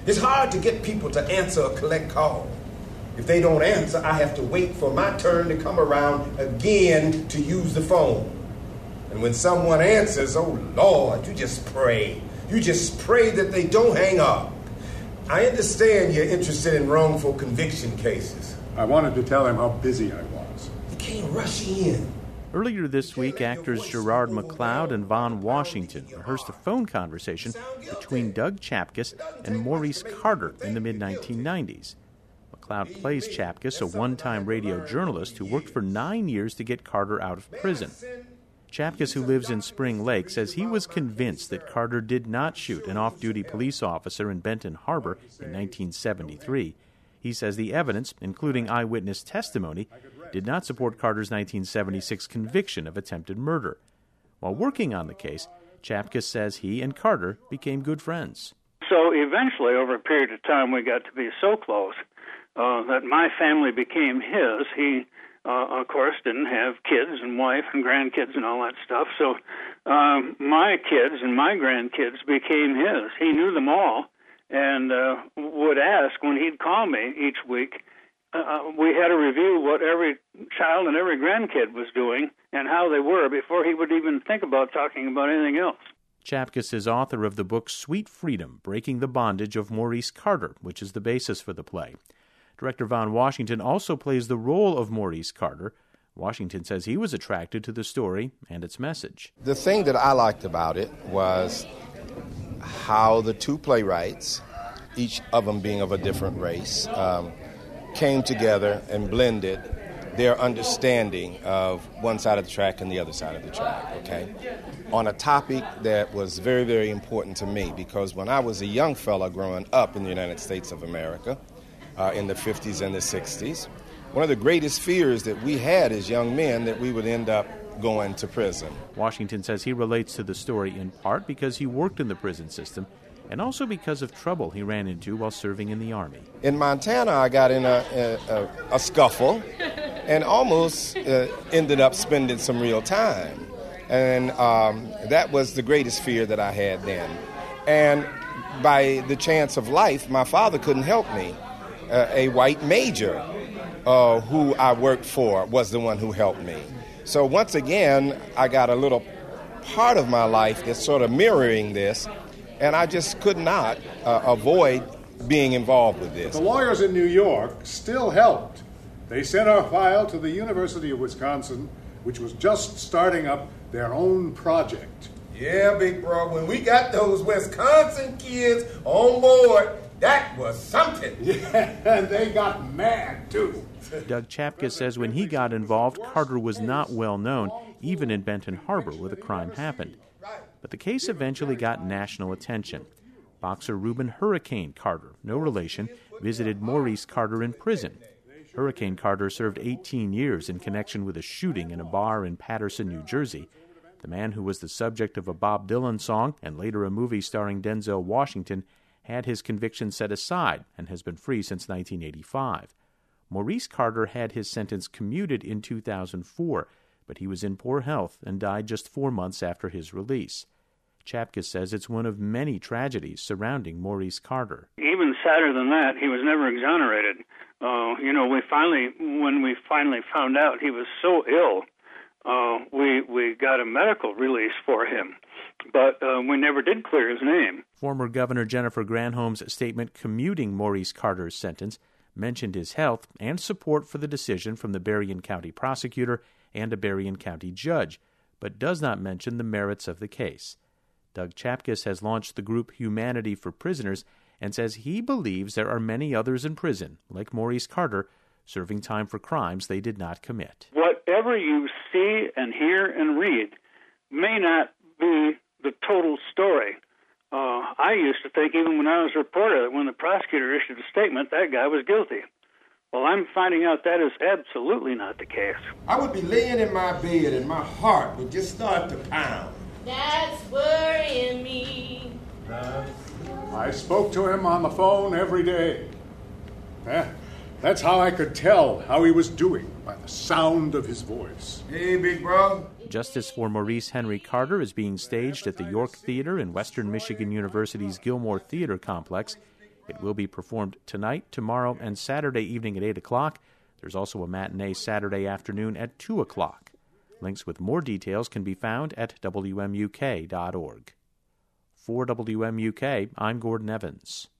It's hard to get people to answer a collect call. If they don't answer, I have to wait for my turn to come around again to use the phone. And when someone answers, oh Lord, you just pray. You just pray that they don't hang up. I understand you're interested in wrongful conviction cases. I wanted to tell him how busy I was. You can't rush in. Earlier this week, actors Gerard McLeod and Vaughn Washington rehearsed a phone conversation between Doug Chapkus and Maurice Carter in the mid-1990s. McLeod plays Chapkus, a one-time radio journalist who worked for 9 years to get Carter out of prison. Chapkus, who lives in Spring Lake, says he was convinced that Carter did not shoot an off-duty police officer in Benton Harbor in 1973. He says the evidence, including eyewitness testimony, did not support Carter's 1976 conviction of attempted murder. While working on the case, Chapkus says he and Carter became good friends. So eventually, over a period of time, we got to be so close that my family became his. He, of course, didn't have kids and wife and grandkids and all that stuff. So my kids and my grandkids became his. He knew them all and would ask when he'd call me each week. We had to review what every child and every grandkid was doing and how they were before he would even think about talking about anything else. Chapkus is author of the book Sweet Freedom, Breaking the Bondage of Maurice Carter, which is the basis for the play. Director Vaughn Washington also plays the role of Maurice Carter. Washington says he was attracted to the story and its message. The thing that I liked about it was how the two playwrights, each of them being of a different race, came together and blended their understanding of one side of the track and the other side of the track, okay? On a topic that was very, very important to me, because when I was a young fella growing up in the United States of America, in the 50s and the 60s, one of the greatest fears that we had as young men that we would end up going to prison. Washington says he relates to the story in part because he worked in the prison system and also because of trouble he ran into while serving in the Army. In Montana, I got in a scuffle and almost ended up spending some real time. And that was the greatest fear that I had then. And by the chance of life, my father couldn't help me. A white major who I worked for was the one who helped me. So once again, I got a little part of my life that's sort of mirroring this, and I just could not avoid being involved with this. The lawyers in New York still helped. They sent our file to the University of Wisconsin, which was just starting up their own project. Yeah, big bro, when we got those Wisconsin kids on board, that was something. Yeah, and they got mad, too. Doug Chapkus says when he got involved, Carter was not well known, even in Benton Harbor, where the crime happened. But the case eventually got national attention. Boxer Reuben Hurricane Carter, no relation, visited Maurice Carter in prison. Hurricane Carter served 18 years in connection with a shooting in a bar in Paterson, New Jersey. The man who was the subject of a Bob Dylan song and later a movie starring Denzel Washington had his conviction set aside and has been free since 1985. Maurice Carter had his sentence commuted in 2004, but he was in poor health and died just 4 months after his release. Chapkus says it's one of many tragedies surrounding Maurice Carter. Even sadder than that, he was never exonerated. When we finally found out he was so ill, we got a medical release for him. But we never did clear his name. Former Governor Jennifer Granholm's statement commuting Maurice Carter's sentence mentioned his health and support for the decision from the Berrien County prosecutor and a Berrien County judge, but does not mention the merits of the case. Doug Chapkus has launched the group Humanity for Prisoners and says he believes there are many others in prison, like Maurice Carter, serving time for crimes they did not commit. Whatever you see and hear and read may not be the total story. I used to think, even when I was a reporter, that when the prosecutor issued a statement, that guy was guilty. Well, I'm finding out that is absolutely not the case. I would be laying in my bed and my heart would just start to pound. That's worrying me. I spoke to him on the phone every day. That's how I could tell how he was doing, by the sound of his voice. Hey, big bro. Justice for Maurice Henry Carter is being staged at the York Theater in Western Michigan University's Gilmore Theater Complex. It will be performed tonight, tomorrow, and Saturday evening at 8 o'clock. There's also a matinee Saturday afternoon at 2 o'clock. Links with more details can be found at WMUK.org. For WMUK, I'm Gordon Evans.